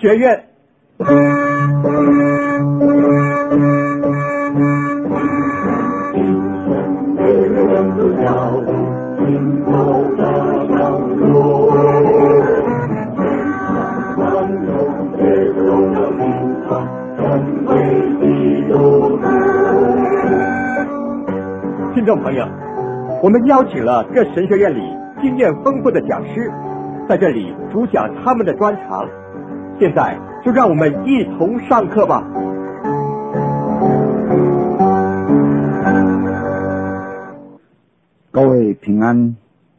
学院。听众朋友，我们邀请了各神学院里经验丰富的讲师，在这里主讲他们的专长。现在就让我们一同上课吧。 各位平安。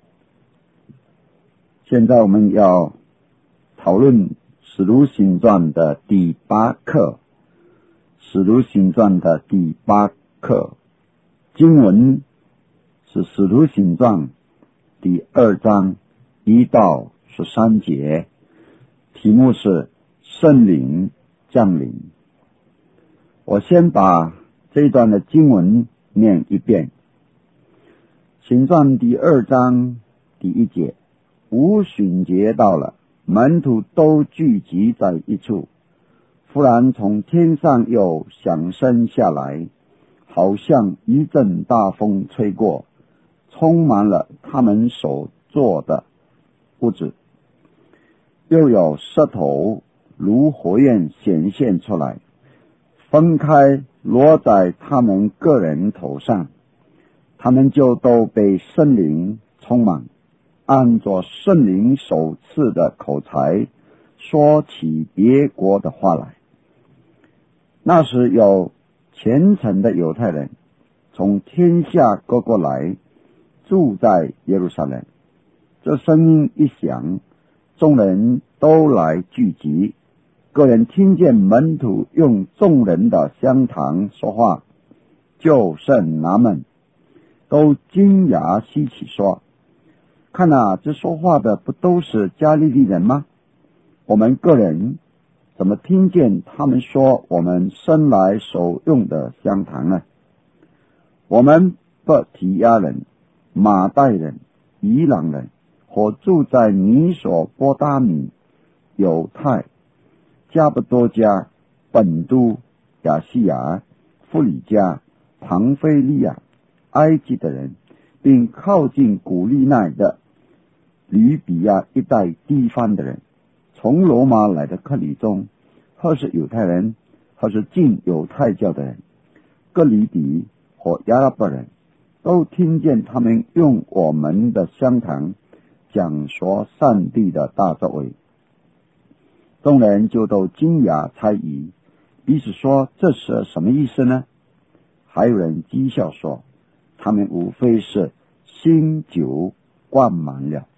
现在我们要讨论使徒行传的第8课。使徒行传的第8课经文是使徒行传第2章1到13节，题目是圣灵降临。我先把这一段的经文念一遍。行传第2章第1节，五旬节到了，门徒都聚集在一处，忽然从天上有响声下来，好像一阵大风吹过，充满了他们所坐的屋子。又有舌头如火焰显现出来，分开落在他们个人头上，他们就都被圣灵充满，按着圣灵所赐的口才说起别国的话来。那时有虔诚的犹太人从天下各国来，住在耶路撒冷。这声音一响，众人都来聚集，个人听见门徒用众人的乡谈说话，就甚纳闷，都惊讶稀奇说：看啊，这说话的不都是加利利人吗？我们个人怎么听见他们说我们生来所用的乡谈呢？我们不提亚人、马代人、伊朗人，或住在米索波大米、犹太、加布多家、本都、亚细亚、弗里加、庞菲利亚、埃及的人，并靠近古利奈的吕比亚一带地方的人，从罗马来的客旅中，或是犹太人，或是进犹太教的人，各里比或亚拉伯人，都听见他们用我们的乡谈讲说上帝的大作为。众人就都惊讶猜疑，彼此说这是什么意思呢？还有人讥笑说，他们无非是新酒灌满了。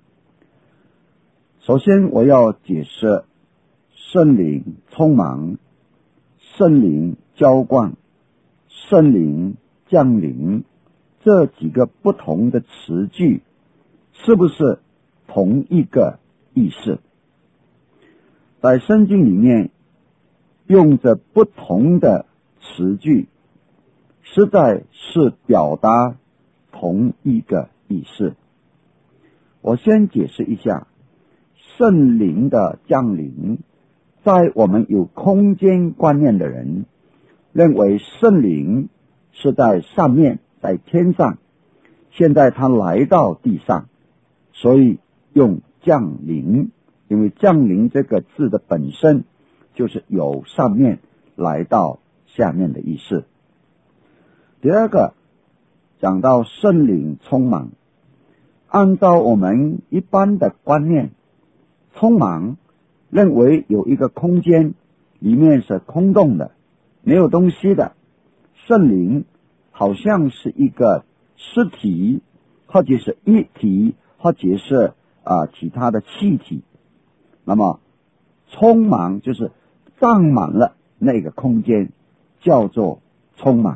首先我要解释圣灵充满、圣灵浇灌、圣灵降临这几个不同的词句是不是同一个意思。在圣经里面用着不同的词句，实在是表达同一个意思。我先解释一下圣灵的降临。在我们有空间观念的人认为圣灵是在上面，在天上，现在他来到地上，所以用降临，因为降临这个字的本身就是由上面来到下面的意思。第二个，讲到圣灵充满，按照我们一般的观念，充满认为有一个空间，里面是空洞的，没有东西的。圣灵好像是一个实体，或者是液体，或者是其他的气体。那么充满就是占满了那个空间，叫做充满。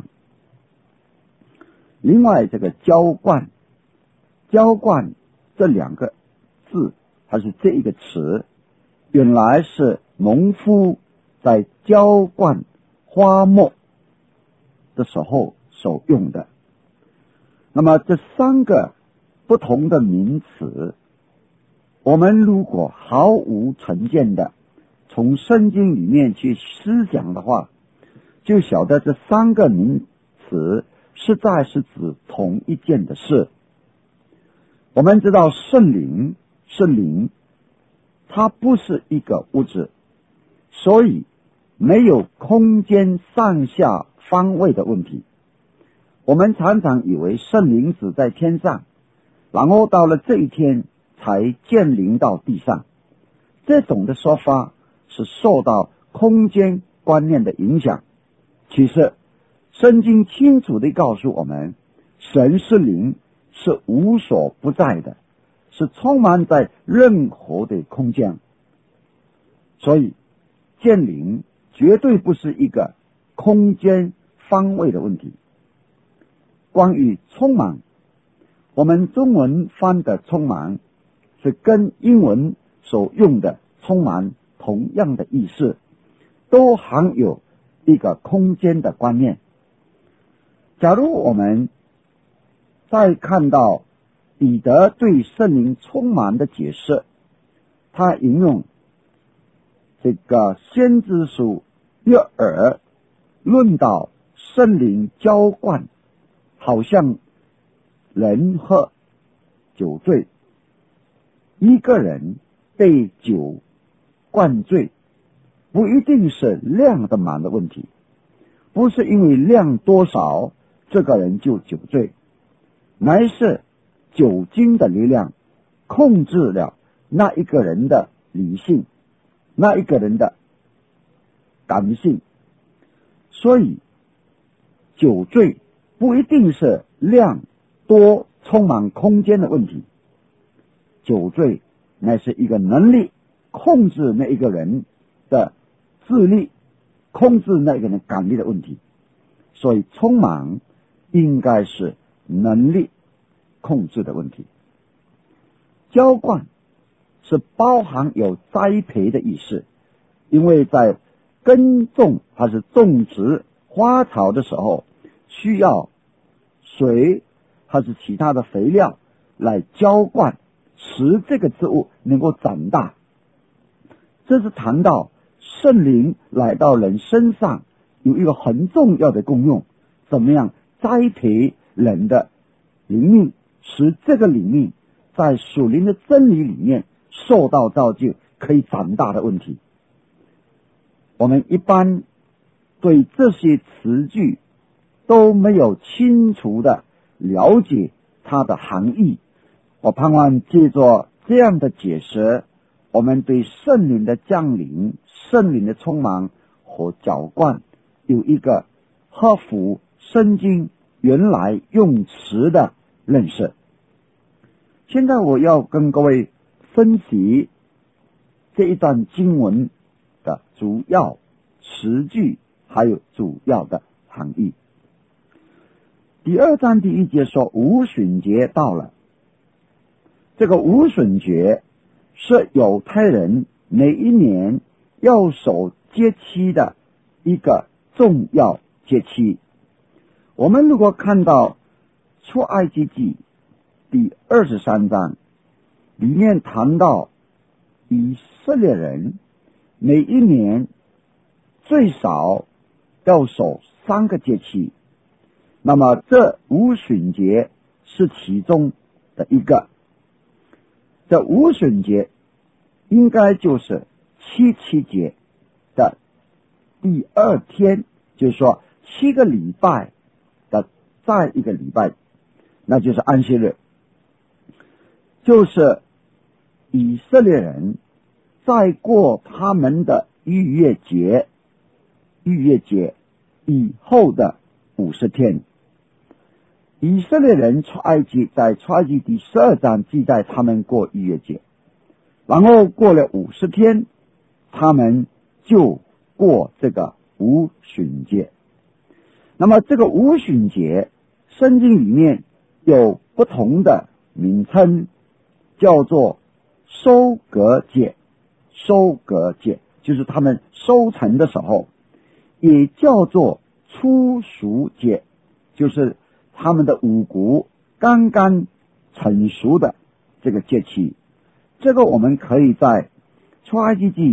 另外这个浇灌，浇灌这两个字还是这一个词，原来是农夫在浇灌花木的时候所用的。那么这三个不同的名词，我们如果毫无成见的从圣经里面去思想的话，就晓得这三个名词实在是指同一件的事。我们知道圣灵是灵，它不是一个物质，所以没有空间上下方位的问题。我们常常以为圣灵只在天上，然后到了这一天才降临到地上。这种的说法是受到空间观念的影响。其实圣经清楚地告诉我们，神是灵，是无所不在的，是充满在任何的空间。所以降临绝对不是一个空间方位的问题。关于充满，我们中文翻的充满是跟英文所用的充满同样的意思，都含有一个空间的观念。假如我们再看到彼得对圣灵充满的解释，他引用这个先知书约珥论到圣灵浇灌，好像人喝酒醉。一个人被酒灌醉，不一定是量的满的问题，不是因为量多少这个人就酒醉，乃是酒精的力量控制了那一个人的理性，那一个人的感性。所以酒醉不一定是量多充满空间的问题，酒醉乃是一个能力控制那一个人的智力，控制那个人感力的问题。所以充满应该是能力控制的问题。浇灌是包含有栽培的意思，因为在耕种还是种植花草的时候，需要水还是其他的肥料来浇灌，使这个植物能够长大。这是谈到圣灵来到人身上有一个很重要的功用，怎么样栽培人的灵命，使这个灵命在属灵的真理里面受到造就，可以长大的问题。我们一般对这些词句都没有清楚的了解它的含义。我盼望借着这样的解释，我们对圣灵的降临、圣灵的充满和浇灌有一个合乎圣经原来用词的认识。现在我要跟各位分析这一段经文的主要词句还有主要的含义。第二章第一节说无旬节到了。这个无旬节是犹太人每一年要守节期的一个重要节期。我们如果看到出埃及记第23章里面谈到以色列人每一年最少要守3个节期，那么这无旬节是其中的一个。这无旬节应该就是七七节的第2天，就是说7个礼拜的再一个礼拜，那就是安息日。就是以色列人在过他们的逾越节以后的50天。以色列人出埃及，在出埃及第12章记载他们过逾越节，然后过了50天，他们就过这个无旬节。那么这个无旬节圣经里面有不同的名称，叫做收割节，收割节就是他们收成的时候，也叫做初熟节，就是他们的五谷刚刚成熟的这个节期。这个我们可以在出埃及记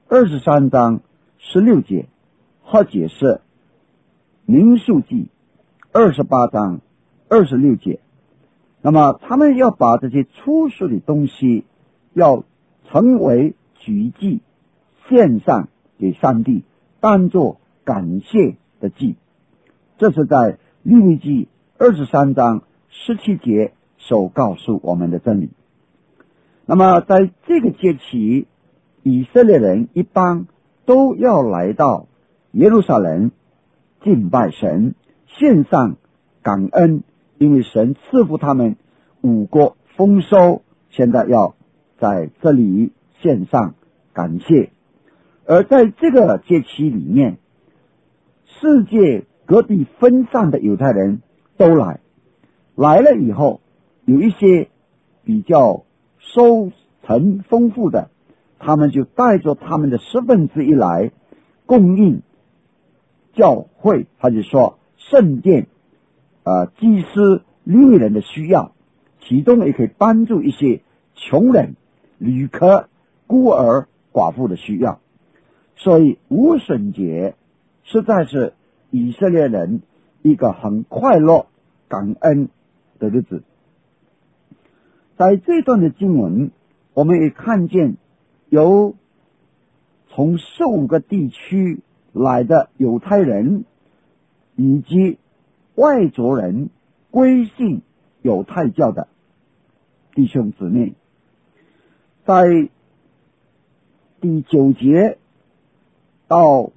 23章16节，或解释民数记28章26节。那么他们要把这些出售的东西要成为举祭献上给上帝，当作感谢的祭。这是在利未记23章17节所告诉我们的真理。那么在这个节期，以色列人一般都要来到耶路撒冷敬拜神，献上感恩，因为神赐福他们5国丰收，现在要在这里献上感谢。而在这个节期里面，世界各地分散的犹太人都来了以后，有一些比较收成丰富的，他们就带着他们的1/10来供应教会，或者说圣殿祭司利未人的需要，其中也可以帮助一些穷人、旅客、孤儿寡妇的需要。所以无损节实在是以色列人一个很快乐感恩的日子。在这段的经文，我们也看见有从15个地区来的犹太人以及外族人归信犹太教的弟兄姊妹。在第9节到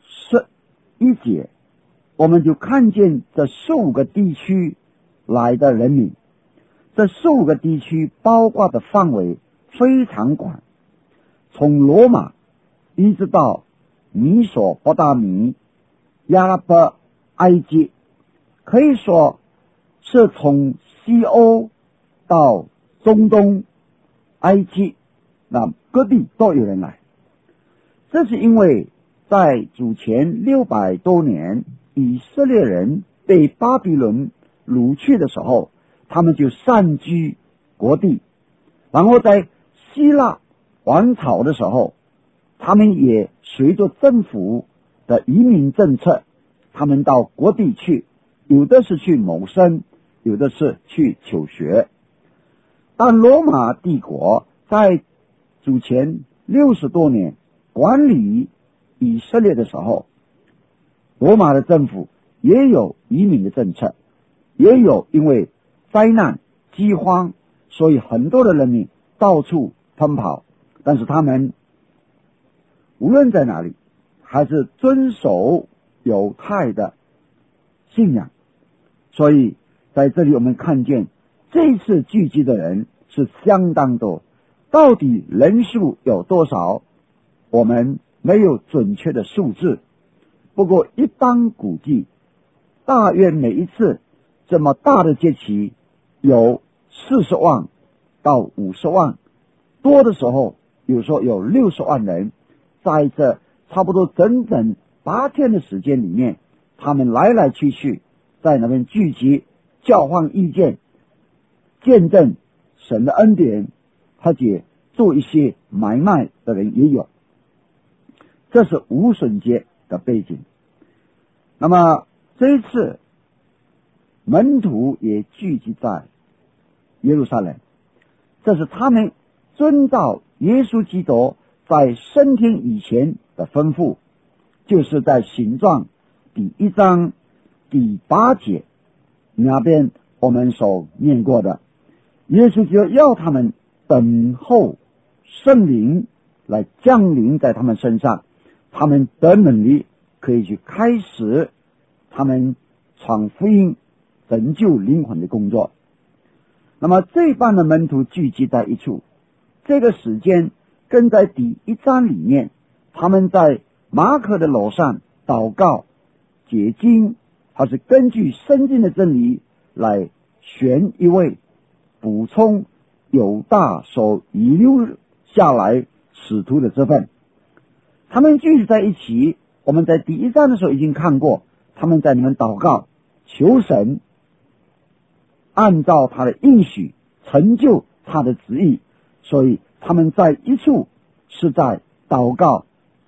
11节，我们就看见这15个地区来的人民。这15个地区包括的范围非常广，从罗马一直到米索不达米、亚拉伯、埃及，可以说是从西欧到中东、埃及，那各地都有人来。这是因为在主前600多年，以色列人被巴比伦掳去的时候，他们就散居各地，然后在希腊王朝的时候，他们也随着政府的移民政策，他们到各地去，有的是去谋生，有的是去求学。但罗马帝国在主前60多年管理以色列的时候，罗马的政府也有移民的政策，也有因为灾难饥荒，所以很多的人民到处奔跑，但是他们无论在哪里还是遵守犹太的信仰。所以在这里我们看见这次聚集的人是相当多，到底人数有多少我们没有准确的数字，不过一般估计大约每一次这么大的节期有40万到50万，多的时候有时候有60万人，在这差不多整整8天的时间里面，他们来来去去在那边聚集，交换意见，见证神的恩典，而且做一些买卖的人也有。这是无损节的背景。那么这一次门徒也聚集在耶路撒冷，这是他们遵照耶稣基督在升天以前的吩咐，就是在行传第1章第8节那边我们所念过的，耶稣基督要他们等候圣灵来降临在他们身上，他们得能力可以去开始他们传福音拯救灵魂的工作。那么这帮的门徒聚集在一处，这个时间跟在第1章里面，他们在马可的楼上祷告解经，还是根据圣经的真理来选一位补充犹大所遗留下来使徒的这份。他们聚集在一起，我们在第1章的时候已经看过，他们在里面祷告求神按照他的应许成就他的旨意，所以他们在一处是在祷告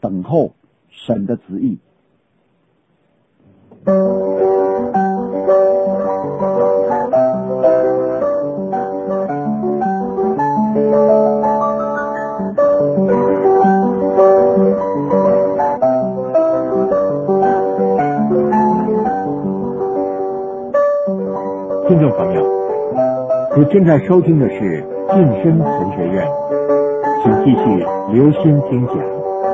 等候神的旨意。 听众朋友，你正在收听的是晋升神学院，请继续留心听讲。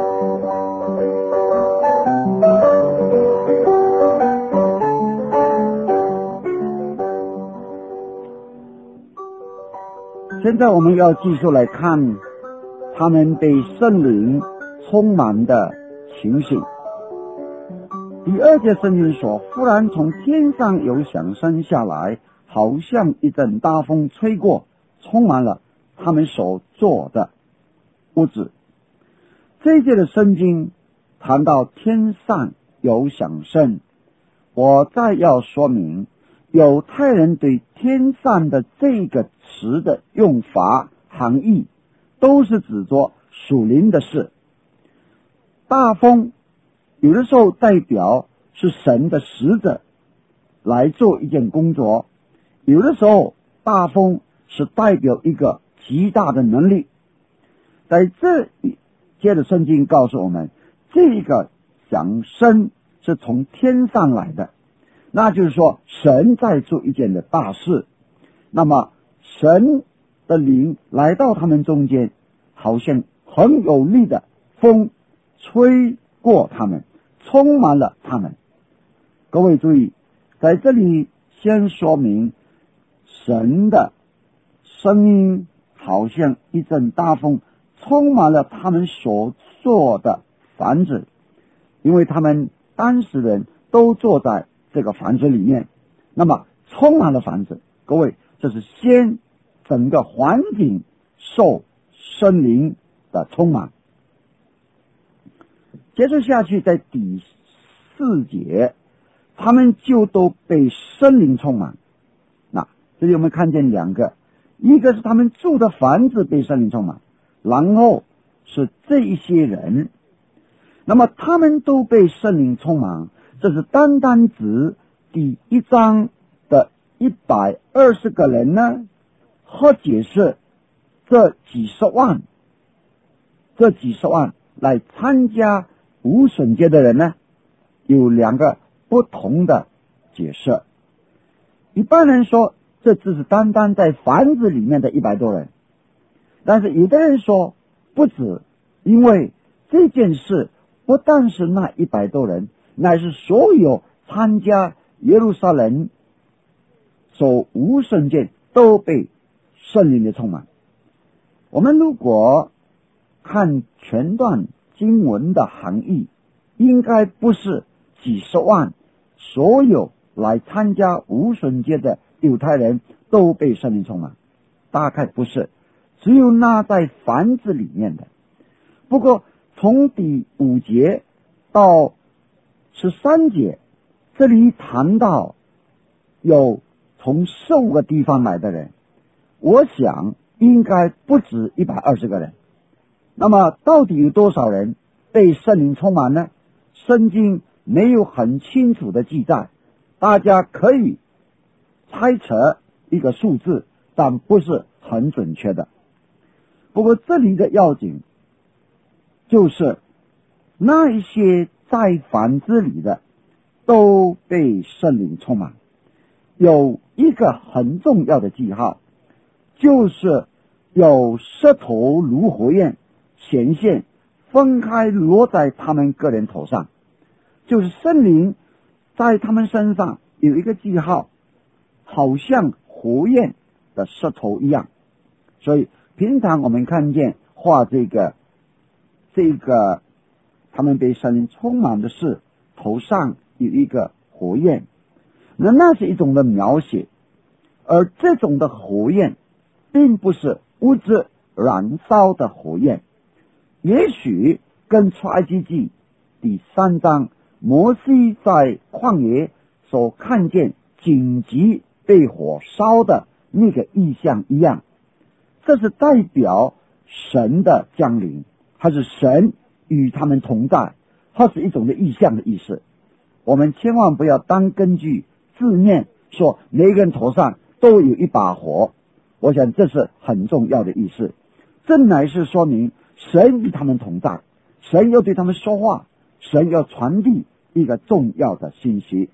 现在我们要继续来看他们被圣灵充满的情形。第2节圣经说，忽然从天上有响声下来，好像一阵大风吹过，充满了他们所坐的屋子。这一节的圣经谈到天上有响声，我再要说明犹太人对天上的这个词的用法含义，都是指着属灵的事。大风有的时候代表是神的使者来做一件工作，有的时候大风是代表一个极大的能力。在这一节的圣经告诉我们，这个响声是从天上来的，那就是说神在做一件的大事。那么神的灵来到他们中间，好像很有力的风吹过他们，充满了他们。各位注意，在这里先说明神的声音好像一阵大风，充满了他们所坐的房子，因为他们当时人都坐在这个房子里面，那么充满了房子。各位，这是先整个环境受圣灵的充满。接着下去，在第4节，他们就都被圣灵充满。那这里我们看见两个，一个是他们住的房子被圣灵充满，然后是这一些人。那么他们都被圣灵充满，这是单单指第1章的120个人呢，或解释这几十万来参加无损节的人呢，有2个不同的解释。一般人说这只是单单在房子里面的100多人，但是有的人说不止，因为这件事不但是那100多人，乃是所有参加耶路撒冷守无圣节都被圣灵的充满。我们如果看全段经文的含义，应该不是几十万所有来参加无圣节的犹太人都被圣灵充满，大概不是，只有那在房子里面的。不过从第5节到13节，这里谈到有从15个地方来的人，我想应该不止120个人。那么到底有多少人被圣灵充满呢？圣经没有很清楚的记载，大家可以猜测一个数字，但不是很准确的。不过这里的要紧就是那一些在房子里的都被圣灵充满。有一个很重要的记号，就是有舌头如火焰显现，分开落在他们个人头上，就是圣灵在他们身上有一个记号，好像火焰的舌头一样。所以平常我们看见画这个他们被圣灵充满的是头上有一个火焰，那是一种的描写。而这种的火焰并不是物质燃烧的火焰，也许跟出埃及记第3章摩西在旷野所看见荆棘被火烧的那个意象一样，这是代表神的降临，还是神与他们同在，或是一种的意象的意思。我们千万不要单根据字面说每个人头上都有一把火，我想这是很重要的意思。这乃是说明神与他们同在，神要对他们说话，神要传递一个重要的信息。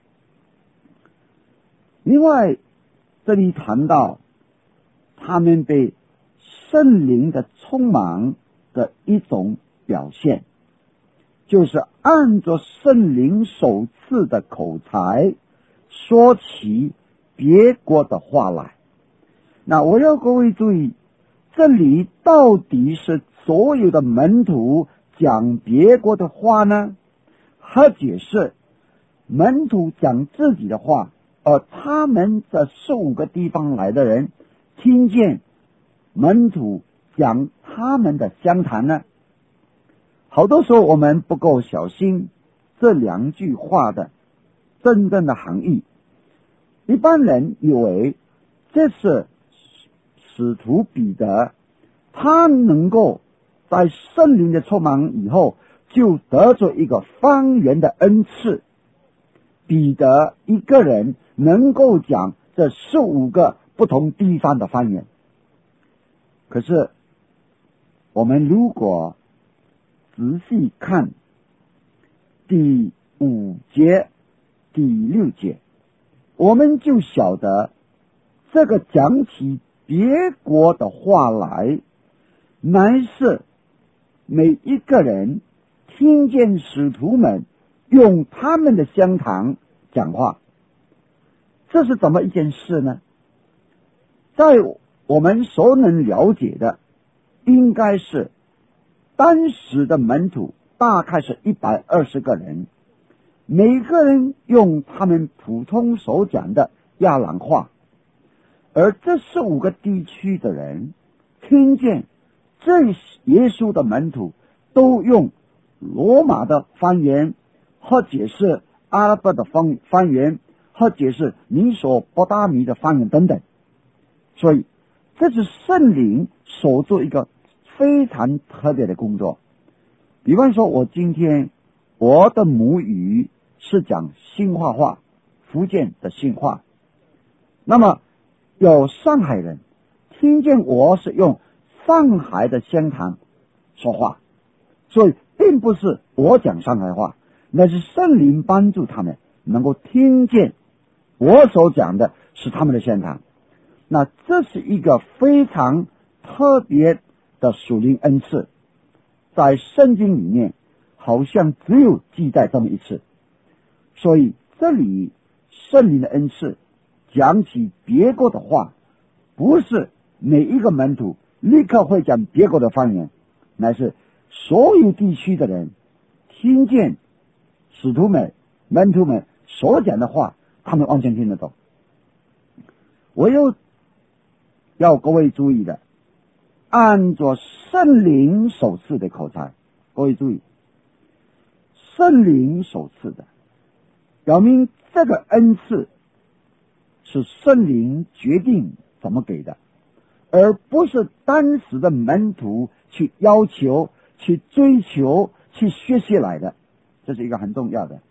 另外，这里谈到他们被圣灵的充满的一种表现，就是按着圣灵所赐的口才说起别国的话来。那我要各位注意，这里到底是所有的门徒讲别国的话呢，或者是门徒讲自己的话，而他们这15个地方来的人听见门徒讲他们的详谈呢？好多时候我们不够小心这2句话的真正的含义。一般人以为这是使徒彼得，他能够在圣灵的充满以后就得着一个方言的恩赐，彼得一个人能够讲这15个不同地方的方言。可是我们如果仔细看第5节、第6节，我们就晓得这个讲起别国的话来，乃是每一个人听见使徒们用他们的乡堂讲话。这是怎么一件事呢？在我们所能了解的，应该是当时的门徒大概是120个人，每个人用他们普通所讲的亚兰话，而这15个地区的人听见这耶稣的门徒都用罗马的方言，或者是阿拉伯的方言，或者是尼索波达米的方言等等。所以这是圣灵所做一个非常特别的工作。比方说，我今天我的母语是讲新化话，福建的新话，那么有上海人听见我是用上海的乡堂说话，所以并不是我讲上海话，那是圣灵帮助他们能够听见我所讲的是他们的乡堂。那这是一个非常特别的属灵恩赐，在圣经里面好像只有记载这么一次。所以这里圣灵的恩赐讲起别国的话，不是每一个门徒立刻会讲别国的方言，乃是所有地区的人听见使徒们门徒们所讲的话，他们完全听得懂。我又要各位注意的，按着圣灵所赐的口才，各位注意，圣灵所赐的，表明这个恩赐是圣灵决定怎么给的，而不是当时的门徒去要求、去追求、去学习来的。这是一个很重要的。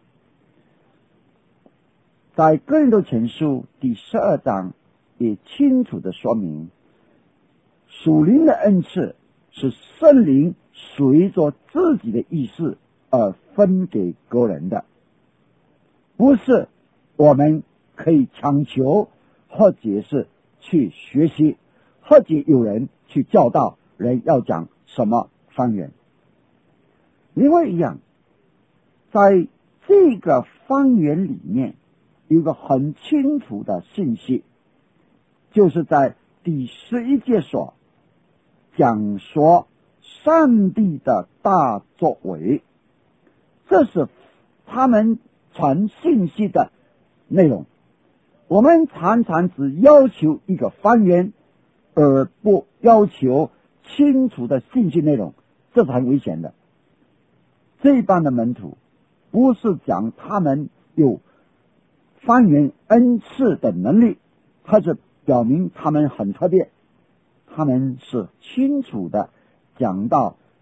在哥林多前书第12章也清楚的说明，属灵的恩赐是圣灵随着自己的意思而分给个人的，不是我们可以强求，或者是去学习，或者有人去教导人要讲什么方言。另外一样，在这个方言里面有一个很清楚的信息，就是在第11节所讲说上帝的大作为，这是他们传信息的内容。我们常常只要求一个方言，而不要求清楚的信息内容，这是很危险的。这一帮的门徒不是讲他们有方言恩赐的能力，或者表明他们很特别，他们是清楚的讲到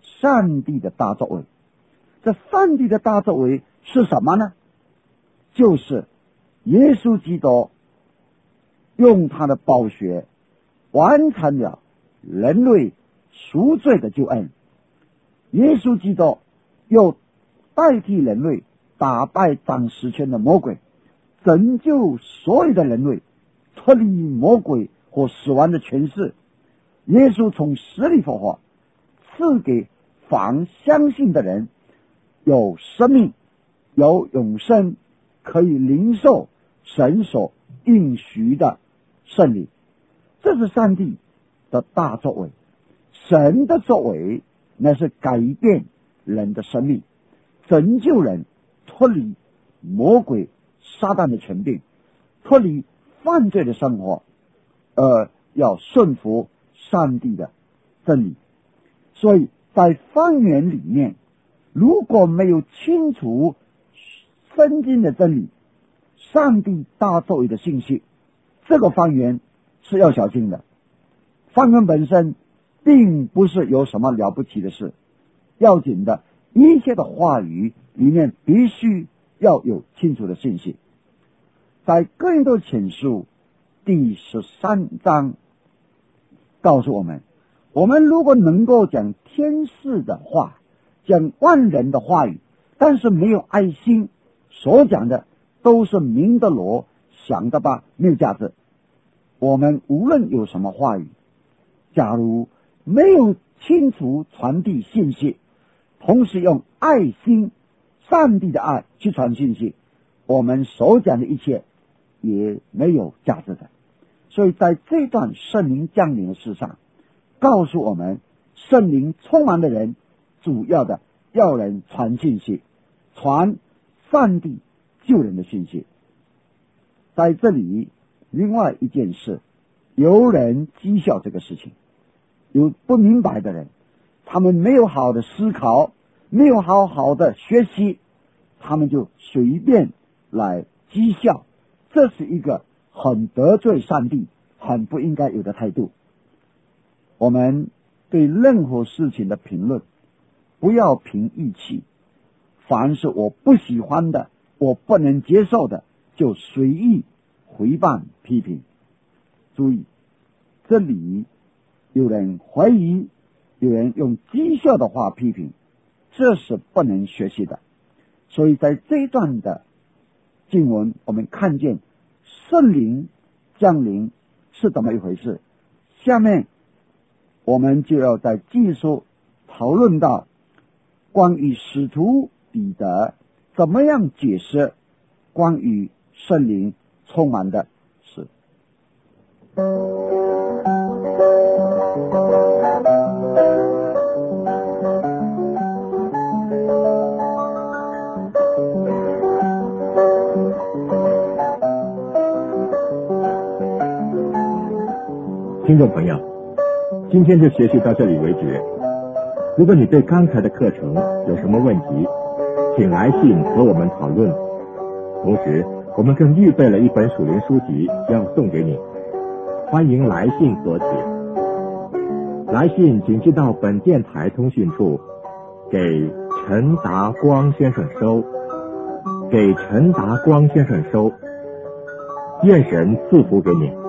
上帝的大作为。这上帝的大作为是什么呢？就是耶稣基督用他的宝血完成了人类赎罪的救恩。耶稣基督又代替人类打败掌十权的魔鬼，拯救所有的人类脱离魔鬼和死亡的权势。耶稣从死里复活，赐给凡相信的人有生命，有永生，可以领受神所应许的圣灵。这是上帝的大作为。神的作为那是改变人的生命，拯救人脱离魔鬼撒旦的权柄，脱离犯罪的生活，要顺服上帝的真理。所以在方言里面，如果没有清楚圣经的真理，上帝大作为的信息，这个方言是要小心的。方言本身并不是有什么了不起的事，要紧的一切的话语里面必须要有清楚的信息。在哥林多前书第13章告诉我们，我们如果能够讲天使的话，讲万人的话语，但是没有爱心，所讲的都是明的罗，想的吧，没有价值。我们无论有什么话语，假如没有清楚传递信息，同时用爱心，上帝的爱去传信息，我们所讲的一切也没有价值的。所以在这段圣灵降临的事上，告诉我们圣灵充满的人主要的要人传信息，传上帝救人的信息。在这里另外一件事，有人讥笑这个事情，有不明白的人，他们没有好的思考，没有好好的学习，他们就随便来讥笑，这是一个很得罪上帝，很不应该有的态度。我们对任何事情的评论不要凭义气，凡是我不喜欢的，我不能接受的，就随意回谤批评。注意，这里有人怀疑，有人用讥笑的话批评，这是不能学习的。所以在这一段的经文，我们看见圣灵降临是怎么一回事。下面我们就要再继续讨论到关于使徒彼得怎么样解释关于圣灵充满的事。 听众朋友，今天就学习到这里为止。如果你对刚才的课程有什么问题，请来信和我们讨论。同时，我们更预备了一本属灵书籍要送给你，欢迎来信索取。来信请寄到本电台通讯处，给陈达光先生收，给陈达光先生收。愿神赐福给你。